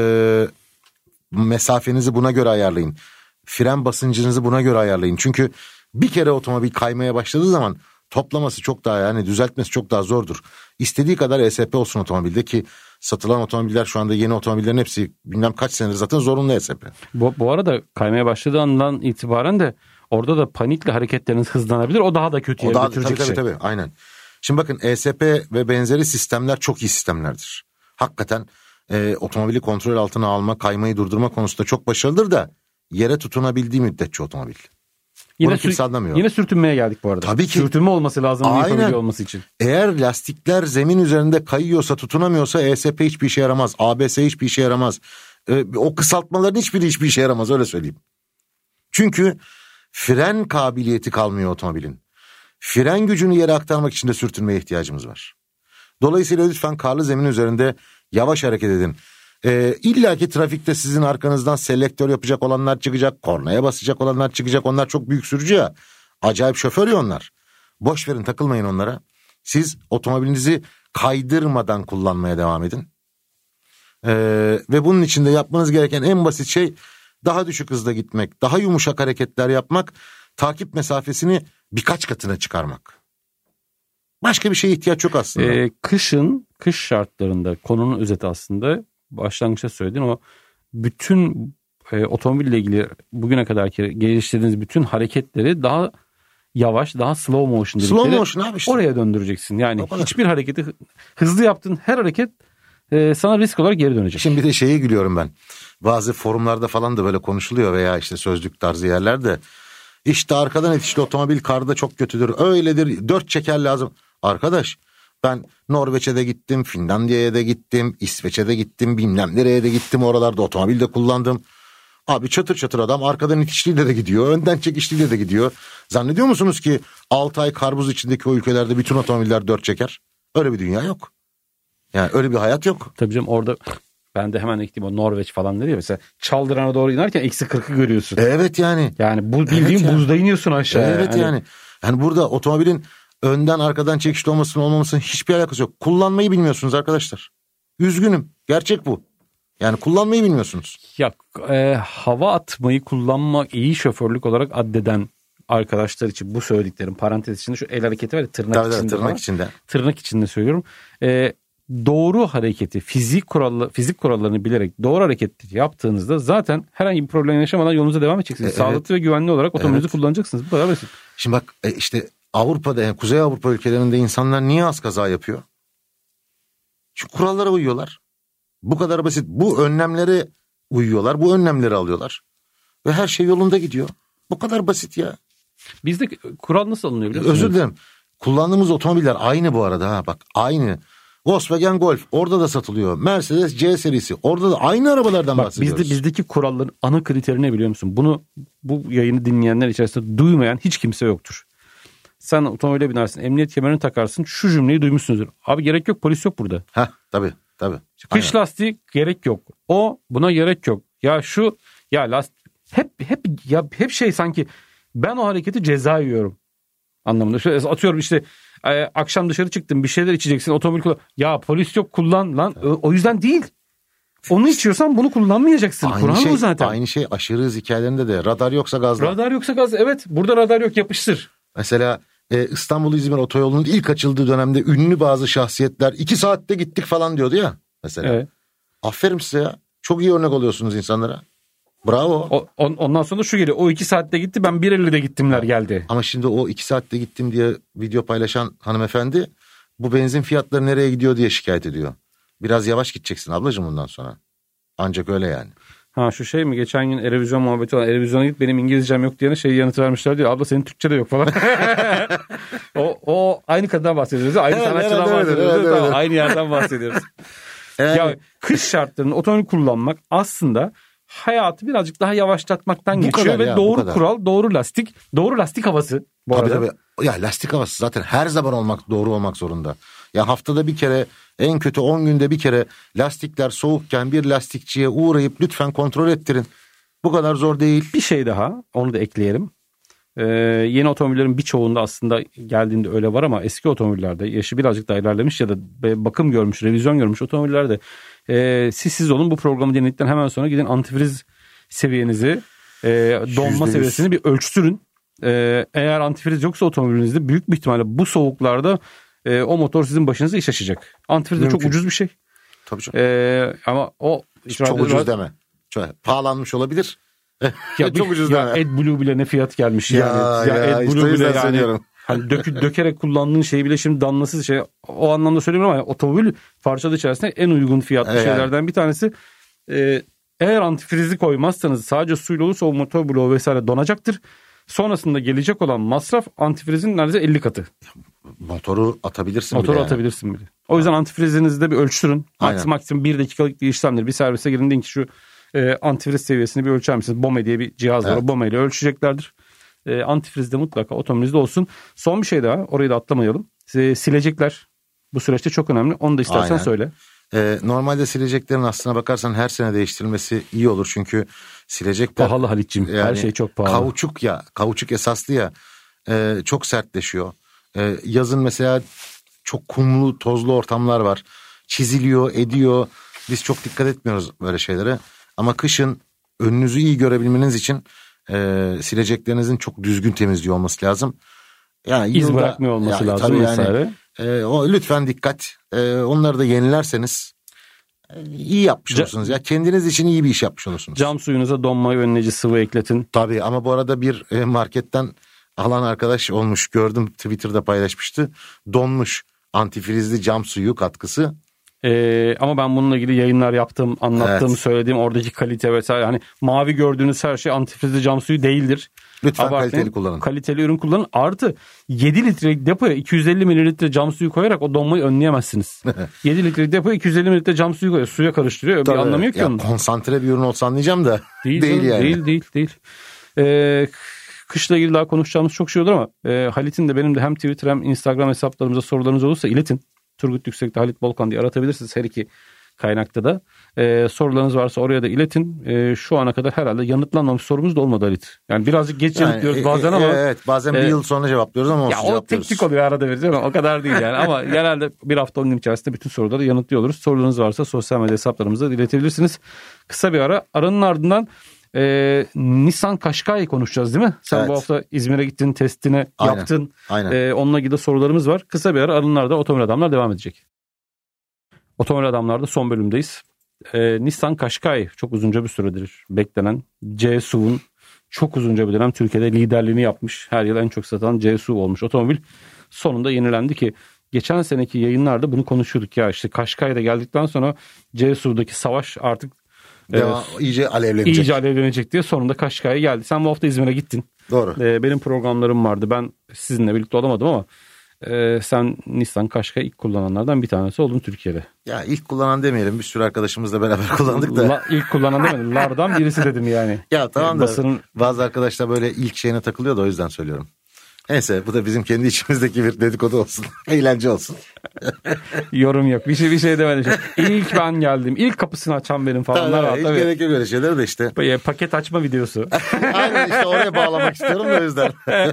S2: mesafenizi buna göre ayarlayın. Fren basıncınızı buna göre ayarlayın. Çünkü bir kere otomobil kaymaya başladığı zaman toplaması çok daha yani düzeltmesi çok daha zordur. İstediği kadar ESP olsun otomobilde ki satılan otomobiller şu anda yeni otomobillerin hepsi bilmem kaç senedir zaten zorunlu ESP.
S1: Bu arada kaymaya başladığı andan itibaren de orada da panikle hareketleriniz hızlanabilir. O daha da kötüye götürecek şey.
S2: Tabii aynen. Şimdi bakın ESP ve benzeri sistemler çok iyi sistemlerdir. Hakikaten otomobili kontrol altına alma, kaymayı durdurma konusunda çok başarılıdır da yere tutunabildiği müddetçe otomobil.
S1: Yine sürtünmeye geldik bu arada.
S2: Tabii ki.
S1: Sürtünme olması lazım yapabiliyor olması için.
S2: Eğer lastikler zemin üzerinde kayıyorsa, tutunamıyorsa ESP hiçbir işe yaramaz. ABS hiçbir işe yaramaz. O kısaltmaların hiçbir işe yaramaz öyle söyleyeyim. Çünkü fren kabiliyeti kalmıyor otomobilin. Fren gücünü yere aktarmak için de sürtünmeye ihtiyacımız var. Dolayısıyla lütfen karlı zemin üzerinde yavaş hareket edin. İlla ki trafikte sizin arkanızdan selektör yapacak olanlar çıkacak, kornaya basacak olanlar çıkacak. Onlar çok büyük sürücü ya. Acayip şoför ya onlar. Boş verin, takılmayın onlara. Siz otomobilinizi kaydırmadan kullanmaya devam edin. Ve bunun için de yapmanız gereken en basit şey daha düşük hızda gitmek, daha yumuşak hareketler yapmak, takip mesafesini birkaç katına çıkarmak. Başka bir şeye ihtiyaç yok aslında.
S1: Kış şartlarında konunun özeti aslında başlangıçta söylediğin o bütün otomobille ilgili bugüne kadarki geliştirdiğiniz bütün hareketleri daha yavaş, daha slow motion dedikleri.
S2: Slow motion abi işte.
S1: Oraya döndüreceksin. Yani hiçbir hareketi hızlı yaptığın her hareket sana risk olarak geri dönecek.
S2: Şimdi bir de şeye gülüyorum ben. Bazı forumlarda falan da böyle konuşuluyor veya işte sözlük tarzı yerlerde. İşte arkadan itişli otomobil karda çok kötüdür. Öyledir. 4 çeker lazım. Arkadaş ben Norveç'e de gittim, Finlandiya'ya da gittim, İsveç'e de gittim, bilmem nereye de gittim. Oralarda otomobil de kullandım. Abi çatır çatır adam arkadan itişliyle de gidiyor, önden çekişliyle de gidiyor. Zannediyor musunuz ki 6 ay karpuz içindeki o ülkelerde bütün otomobiller 4 çeker? Öyle bir dünya yok. Yani öyle bir hayat yok.
S1: Tabii canım orada ben de hemen gittim o Norveç falan dedi ya mesela Çaldıran'a doğru inerken -40'ı görüyorsun.
S2: Evet yani.
S1: Yani bu bildiğin evet buzda iniyorsun aşağıya.
S2: Evet yani. Yani burada otomobilin önden arkadan çekişli olmasının olmamasının hiçbir alakası yok. Kullanmayı bilmiyorsunuz arkadaşlar. Üzgünüm. Gerçek bu. Yani kullanmayı bilmiyorsunuz.
S1: Ya hava atmayı kullanmak iyi şoförlük olarak addeden arkadaşlar için bu söylediklerim parantez içinde şu el hareketi var ya tırnak içinde.
S2: Tırnak içinde.
S1: Tırnak içinde söylüyorum. Doğru hareketi fizik kurallarını bilerek doğru hareketleri yaptığınızda zaten herhangi bir problem yaşamadan yolunuza devam edeceksiniz. Sağlıklı ve güvenli olarak otomobilinizi kullanacaksınız. Bu kadar basit.
S2: Şimdi bak işte Avrupa'da yani Kuzey Avrupa ülkelerinde insanlar niye az kaza yapıyor? Çünkü kurallara uyuyorlar. Bu kadar basit. Bu önlemlere uyuyorlar. Bu önlemleri alıyorlar. Ve her şey yolunda gidiyor. Bu kadar basit ya.
S1: Bizde kural nasıl alınıyor biliyor musun?
S2: Özür dilerim. Kullandığımız otomobiller aynı bu arada ha bak aynı. Volkswagen Golf orada da satılıyor. Mercedes C serisi orada da aynı arabalardan bahsediyoruz.
S1: Bizdeki kuralların ana kriteri ne biliyor musun? Bu yayını dinleyenler içerisinde duymayan hiç kimse yoktur. Sen otomobile binersin, emniyet kemerini takarsın. Şu cümleyi duymuşsunuzdur. Abi gerek yok, polis yok burada.
S2: Tabii.
S1: Kış lastiği gerek yok. Buna gerek yok. Ya hep şey sanki ben o hareketi ceza yiyorum anlamında. Şöyle atıyorum işte akşam dışarı çıktın bir şeyler içeceksin otomobil kullan. Ya polis yok kullan lan. O yüzden değil. Onu içiyorsan bunu kullanmayacaksın. Kur'an bu zaten.
S2: Aynı şey aşırı hız hikayelerinde de radar yoksa gazla.
S1: Radar yoksa gaz evet burada radar yok yapıştır.
S2: Mesela İstanbul-İzmir otoyolunun ilk açıldığı dönemde ünlü bazı şahsiyetler 2 saatte gittik falan diyordu ya mesela. Evet. Aferin size ya. Çok iyi örnek oluyorsunuz insanlara. Bravo.
S1: Ondan sonra şu geliyor. O 2 saatte gitti ben 1.50'de gittimler geldi.
S2: Ama şimdi o 2 saatte gittim diye video paylaşan hanımefendi bu benzin fiyatları nereye gidiyor diye şikayet ediyor. Biraz yavaş gideceksin ablacığım bundan sonra. Ancak öyle yani.
S1: Ha şu şey mi? Geçen gün Erevizyon muhabbeti var. Erevizyona git, benim İngilizcem yok diyene şey yanıtı vermişler diyor. Abla senin Türkçe de yok falan. o aynı kadından bahsediyoruz. Aynı sanatçıdan bahsediyoruz. Tamam, aynı yerden bahsediyoruz. Ya kış şartlarında otomobil kullanmak aslında hayatı birazcık daha yavaşlatmaktan geçiyor ve doğru kural, doğru lastik havası bu arada.
S2: Tabii. Ya lastik havası zaten her zaman doğru olmak zorunda. Ya haftada bir kere, en kötü 10 günde bir kere lastikler soğukken bir lastikçiye uğrayıp lütfen kontrol ettirin. Bu kadar zor değil.
S1: Bir şey daha, onu da ekleyelim. Yeni otomobillerin birçoğunda aslında geldiğinde öyle var ama eski otomobillerde yaşı birazcık daha ilerlemiş ya da bakım görmüş, revizyon görmüş otomobillerde siz olun, bu programı dinledikten hemen sonra gidin antifriz seviyenizi, donma
S2: %100
S1: seviyesini bir ölçtürün. Eğer antifriz yoksa otomobilinizde büyük bir ihtimalle bu soğuklarda o motor sizin başınıza iş açacak. Antifriz de çok ucuz bir şey.
S2: Tabii canım.
S1: Ama o
S2: çok ucuz deme. Çok pahalanmış olabilir.
S1: Ya çok ucuz deme. AdBlue bile ne fiyat gelmiş yani.
S2: Ya
S1: AdBlue bile yani. Hani dökerek kullandığın şey bile şimdi damlasız şey, o anlamda söylemiyorum ama otomobil parçalı içerisinde en uygun fiyatlı şeylerden bir tanesi. Eğer antifrizi koymazsanız sadece suyla olursa o motor bloğu vesaire donacaktır. Sonrasında gelecek olan masraf antifrizin neredeyse 50 katı.
S2: Motoru atabilirsin
S1: bile. O yüzden antifrizinizi de bir ölçtürün. Maksimum 1 dakikalık bir işlemdir. Bir servise girin, deyin ki şu antifriz seviyesini bir ölçer misiniz? BOME diye bir cihaz var. O BOME ile ölçeceklerdir. Antifriz de mutlaka otomobilinizde olsun. Son bir şey daha, orayı da atlamayalım. Silecekler bu süreçte çok önemli. Onu da istersen söyle.
S2: Normalde sileceklerin aslına bakarsan her sene değiştirilmesi iyi olur. Çünkü silecekler
S1: pahalı Halit'ciğim. Yani her şey çok pahalı.
S2: Kauçuk esaslı ya, çok sertleşiyor. Yazın mesela çok kumlu, tozlu ortamlar var. Çiziliyor, ediyor. Biz çok dikkat etmiyoruz böyle şeylere. Ama kışın önünüzü iyi görebilmeniz için sileceklerinizin çok düzgün temizliği olması lazım. Yani
S1: İz bırakmıyor olması lazım vesaire.
S2: Lütfen dikkat. Onları da yenilerseniz iyi yapmış olursunuz. Ya kendiniz için iyi bir iş yapmış olursunuz.
S1: Cam suyunuza donmayı önleyici sıvı ekletin.
S2: Tabii, ama bu arada bir marketten alan arkadaş olmuş, gördüm, Twitter'da paylaşmıştı. Donmuş antifrizli cam suyu katkısı.
S1: Ama ben bununla ilgili yayınlar yaptım, anlattığım, söylediğim oradaki kalite vesaire. Hani mavi gördüğünüz her şey antifrizli cam suyu değildir.
S2: Lütfen kaliteli kullanın.
S1: Kaliteli ürün kullanın. Artı 7 litrelik depoya 250 mililitre cam suyu koyarak o donmayı önleyemezsiniz. 7 litrelik depoya 250 mililitre cam suyu koyuyor. Suya karıştırıyor. Tabii, bir anlamı yok ki onun.
S2: Konsantre bir ürün olsa anlayacağım da. Değil yani.
S1: Değil. Kışla ilgili daha konuşacağımız çok şey olur ama Halit'in de benim de hem Twitter hem Instagram hesaplarımıza sorularınız olursa iletin. Turgut Yüksek'te Halit Bolkan diye aratabilirsiniz her iki kaynakta da. Sorularınız varsa oraya da iletin. Şu ana kadar herhalde yanıtlanmamış sorumuz da olmadı Halit. Yani birazcık geç yanıtlıyoruz bazen ama.
S2: Evet, bazen bir yıl sonra cevaplıyoruz ama
S1: ya o teknik oluyor arada bir, o kadar değil yani. Ama genelde bir hafta 10 gün içerisinde bütün soruları yanıtlıyor oluruz. Sorularınız varsa sosyal medya hesaplarımıza iletebilirsiniz. Kısa bir ara, aranın ardından Nissan Qashqai konuşacağız değil mi? Sen bu hafta İzmir'e gittin, testini yaptın.
S2: Aynen.
S1: Onunla ilgili sorularımız var. Kısa bir ara, aranlarda Otomobil Adamlar devam edecek. Otomobil Adamlar'da son bölümdeyiz. Nissan Qashqai çok uzunca bir süredir beklenen C-SUV'un çok uzunca bir dönem Türkiye'de liderliğini yapmış. Her yıl en çok satan C-SUV olmuş otomobil. Sonunda yenilendi ki geçen seneki yayınlarda bunu konuşuyorduk ya, işte Qashqai'de geldikten sonra C-SUV'daki savaş artık
S2: iyice alevlenecek
S1: diye sonunda Qashqai geldi. Sen bu hafta İzmir'e gittin.
S2: Doğru.
S1: Benim programlarım vardı. Ben sizinle birlikte olamadım ama sen Nissan Qashqai ilk kullananlardan bir tanesi oldun Türkiye'de.
S2: Ya ilk kullanan demeyelim. Bir sürü arkadaşımızla beraber kullandık da.
S1: İlk kullanan demedim. Lardan birisi dedim yani.
S2: Ya tamam da bazı arkadaşlar böyle ilk şeyine takılıyor da o yüzden söylüyorum. Neyse, bu da bizim kendi içimizdeki bir dedikodu olsun. Eğlence olsun.
S1: Yorum yok. Bir şey demedim. İlk ben geldim. İlk kapısını açan benim falan.
S2: Hiç gerek yok öyle şeyler de işte.
S1: Paket açma videosu.
S2: Aynen, işte oraya bağlamak istiyorum da o yüzden.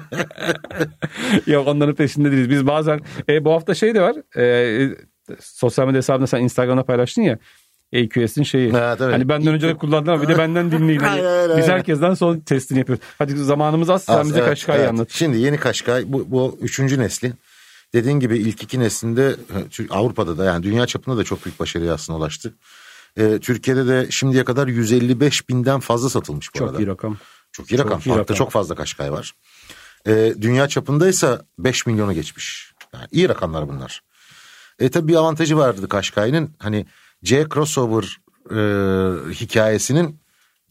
S1: Yok, onların peşinde değiliz. Biz bazen bu hafta şey de var. Sosyal medya hesabında sen Instagram'da paylaştın ya. EQS'in şeyi. Hani benden önce de kullandın ama bir de benden dinleyin. Biz herkesten son testini yapıyoruz. Hadi zamanımız az. Sen bize Qashqai'yi anlat.
S2: Şimdi yeni Qashqai bu 3. nesli. Dediğin gibi ilk 2 neslinde Avrupa'da da, yani dünya çapında da çok büyük başarıya aslında ulaştı. Türkiye'de de şimdiye kadar 155.000'den fazla satılmış bu arada.
S1: Çok iyi rakam.
S2: Çok iyi rakam. Farkta çok fazla Qashqai var. Dünya çapındaysa 5 milyonu geçmiş. Yani iyi rakamlar bunlar. Tabii bir avantajı vardı Qashqai'nin. Hani C crossover hikayesinin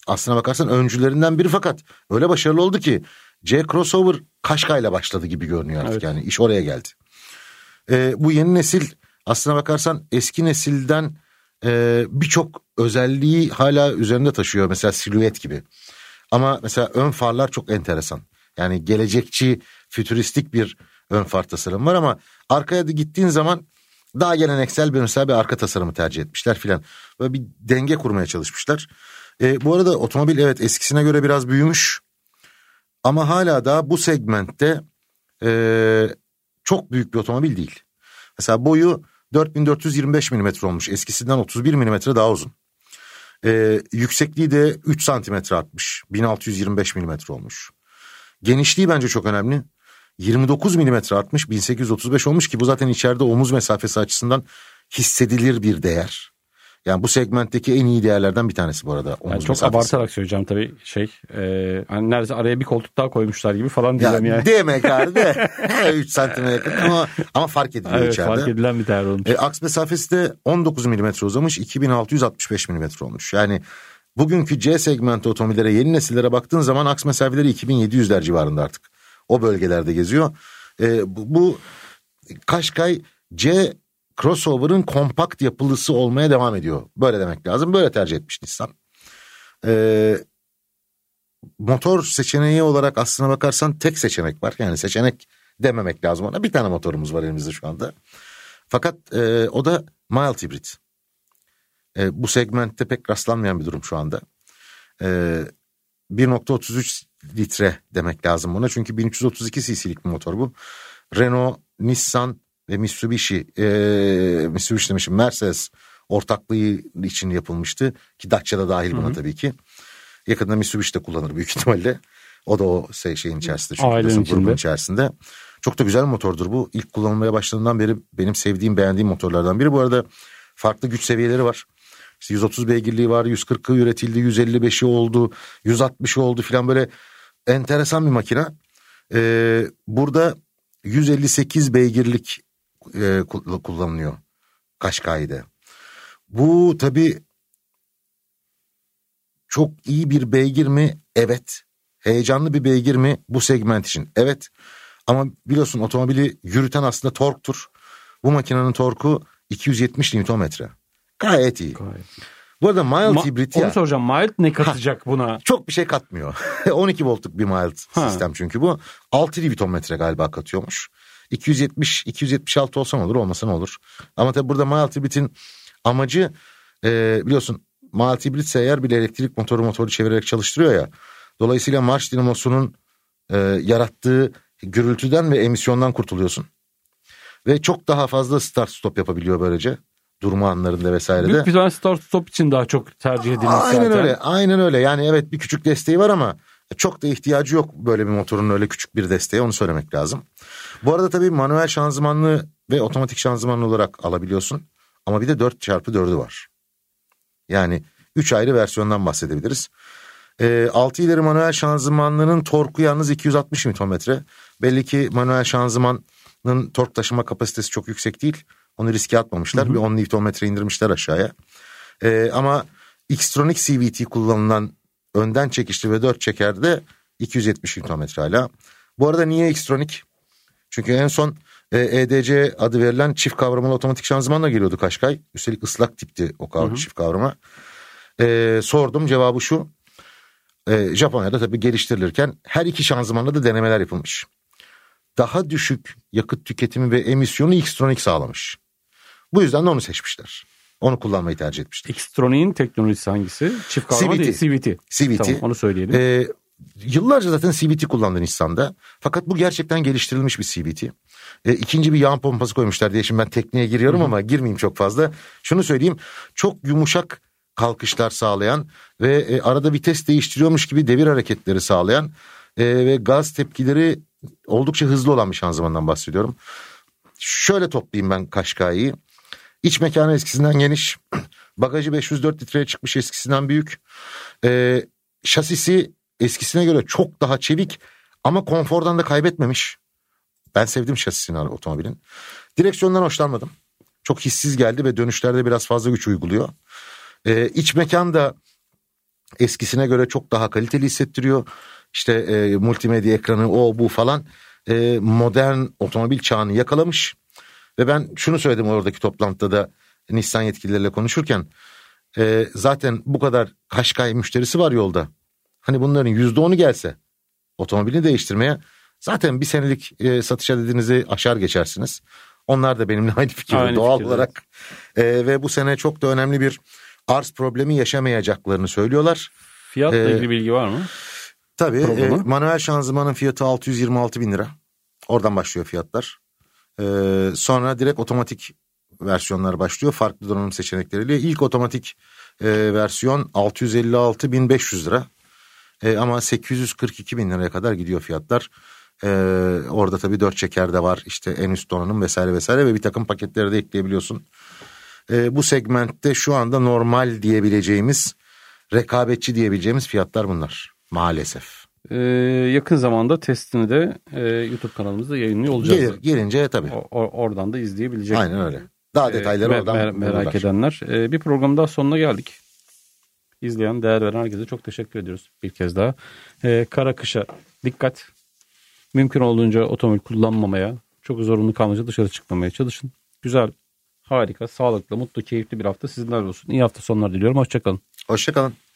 S2: aslına bakarsan öncülerinden biri, fakat öyle başarılı oldu ki C crossover Qashqai'yle başladı gibi görünüyor artık. Evet. Yani iş oraya geldi. Bu yeni nesil aslına bakarsan eski nesilden birçok özelliği hala üzerinde taşıyor. Mesela silüet gibi. Ama mesela ön farlar çok enteresan. Yani gelecekçi, fütüristik bir ön far tasarımı var ama arkaya da gittiğin zaman daha geleneksel bir arka tasarımı tercih etmişler filan. Böyle bir denge kurmaya çalışmışlar. Bu arada otomobil evet eskisine göre biraz büyümüş. Ama hala da bu segmentte çok büyük bir otomobil değil. Mesela boyu 4425 mm olmuş. Eskisinden 31 mm daha uzun. Yüksekliği de 3 santimetre artmış. 1625 mm olmuş. Genişliği bence çok önemli. 29 mm artmış, 1835 olmuş ki bu zaten içeride omuz mesafesi açısından hissedilir bir değer. Yani bu segmentteki en iyi değerlerden bir tanesi bu arada.
S1: Yani çok mesafesi. Abartarak söyleyeceğim tabii hani neredeyse araya bir koltuk daha koymuşlar gibi falan diyeceğim yani.
S2: Demek de 3 santime yakın ama fark ediliyor evet, içeride.
S1: Fark edilen bir değer olmuş.
S2: Aks mesafesi de 19 mm uzamış, 2665 mm olmuş. Yani bugünkü C segmenti otomobillere, yeni nesillere baktığın zaman aks mesafeleri 2700'ler civarında artık. O bölgelerde geziyor. Bu Qashqai C crossover'ın kompakt yapılısı olmaya devam ediyor. Böyle demek lazım. Böyle tercih etmiş Nissan. Motor seçeneği olarak aslına bakarsan tek seçenek var. Yani seçenek dememek lazım ona. Bir tane motorumuz var elimizde şu anda. Fakat o da mild hibrit. Bu segmentte pek rastlanmayan bir durum şu anda. 1.33 litre demek lazım buna. Çünkü 1332 cc'lik bir motor bu. Renault, Nissan ve Mitsubishi demişim, Mercedes ortaklığı için yapılmıştı. Ki Dacia da dahil buna tabii ki. Yakında Mitsubishi de kullanır büyük ihtimalle. O da o şeyin içerisinde.
S1: Ailenin içinde.
S2: İçerisinde. Çok da güzel bir motordur bu. İlk kullanılmaya başladığından beri benim sevdiğim, beğendiğim motorlardan biri. Bu arada farklı güç seviyeleri var. İşte 130 beygirliği var, 140'ı üretildi, 155'i oldu, 160'ı oldu filan, böyle enteresan bir makine. Burada 158 beygirlik kullanılıyor Qashqai'de. Bu tabii çok iyi bir beygir mi? Evet. Heyecanlı bir beygir mi bu segment için? Evet. Ama biliyorsun otomobili yürüten aslında torktur. Bu makinenin torku 270 Nm. Gayet iyi. Bu arada mild hibrit ya.
S1: Onu soracağım. Mild ne katacak buna?
S2: Çok bir şey katmıyor. 12 voltluk bir mild sistem çünkü bu. 6 Nm galiba katıyormuş. 270-276 olsa ne olur, olmasa ne olur. Ama tabii burada mild hibritin amacı biliyorsun mild hibritse eğer bir elektrik motoru çevirerek çalıştırıyor ya. Dolayısıyla marş dinamosunun yarattığı gürültüden ve emisyondan kurtuluyorsun. Ve çok daha fazla start stop yapabiliyor böylece. Durma anlarında vesairede.
S1: Büyük bir tane start stop için daha çok tercih edilmiş zaten.
S2: Aynen öyle. Yani evet bir küçük desteği var ama çok da ihtiyacı yok böyle bir motorun öyle küçük bir desteği, onu söylemek lazım. Bu arada tabii manuel şanzımanlı ve otomatik şanzımanlı olarak alabiliyorsun. Ama bir de 4x4'ü var. Yani 3 ayrı versiyondan bahsedebiliriz. 6 ileri manuel şanzımanlının torku yalnız 260 Nm. Belli ki manuel şanzımanın tork taşıma kapasitesi çok yüksek değil. Onu riske atmamışlar. Bir 10 Nm indirmişler aşağıya. Ama Xtronic CVT kullanılan önden çekişli ve 4 çekerde 270 Nm hala. Bu arada niye Xtronic? Çünkü en son EDC adı verilen çift kavramalı otomatik şanzımanla geliyordu Qashqai. Üstelik ıslak tipti o çift kavrama. Sordum, cevabı şu. Japonya'da tabii geliştirilirken her iki şanzımanla da denemeler yapılmış. Daha düşük yakıt tüketimi ve emisyonu Xtronic sağlamış. Bu yüzden de onu seçmişler. Onu kullanmayı tercih etmişler.
S1: Xtronic'in teknolojisi hangisi? Çift kavrama değil, CVT. Tamam, onu söyleyelim.
S2: Yıllarca zaten CVT kullandı Nissan'da. Fakat bu gerçekten geliştirilmiş bir CVT. İkinci bir yağ pompası koymuşlar diye şimdi ben tekniğe giriyorum ama girmeyeyim çok fazla. Şunu söyleyeyim, çok yumuşak kalkışlar sağlayan ve arada vites değiştiriyormuş gibi devir hareketleri sağlayan ve gaz tepkileri oldukça hızlı olan bir şanzımandan bahsediyorum. Şöyle toplayayım ben Qashqai'yi. İç mekanı eskisinden geniş. Bagajı 504 litreye çıkmış, eskisinden büyük. Şasisi eskisine göre çok daha çevik ama konfordan da kaybetmemiş. Ben sevdim şasisini otomobilin. Direksiyondan hoşlanmadım. Çok hissiz geldi ve dönüşlerde biraz fazla güç uyguluyor. İç mekan da eskisine göre çok daha kaliteli hissettiriyor. İşte multimedya ekranı o bu falan modern otomobil çağını yakalamış. Ve ben şunu söyledim oradaki toplantıda da Nissan yetkilileriyle konuşurken, zaten bu kadar Qashqai müşterisi var yolda. Hani bunların %10'u gelse otomobilini değiştirmeye, zaten bir senelik satış adedinizi aşar geçersiniz. Onlar da benimle aynı fikirde doğal olarak. Ve bu sene çok da önemli bir arz problemi yaşamayacaklarını söylüyorlar.
S1: Fiyatla ilgili bilgi var mı?
S2: Tabii manuel şanzımanın fiyatı 626 bin lira. Oradan başlıyor fiyatlar. Sonra direkt otomatik versiyonlar başlıyor. Farklı donanım seçenekleriyle. İlk otomatik versiyon 656.500 lira. Ama 842 bin liraya kadar gidiyor fiyatlar. Orada tabii 4 çeker de var. İşte en üst donanım vesaire vesaire ve bir takım paketleri de ekleyebiliyorsun. Bu segmentte şu anda normal diyebileceğimiz, rekabetçi diyebileceğimiz fiyatlar bunlar maalesef.
S1: Yakın zamanda testini de YouTube kanalımızda yayınlıyor olacağız.
S2: Gelince tabii.
S1: Oradan da izleyebilecek.
S2: Aynen öyle. Daha detayları oradan
S1: merak edenler. Bir program daha sonuna geldik. İzleyen, değer veren herkese çok teşekkür ediyoruz bir kez daha. Kara kışa dikkat. Mümkün olduğunca otomobil kullanmamaya, çok zorunlu kalınca dışarı çıkmamaya çalışın. Güzel, harika, sağlıklı, mutlu, keyifli bir hafta sizlerle olsun. İyi hafta sonları diliyorum. Hoşçakalın.
S2: Hoşçakalın.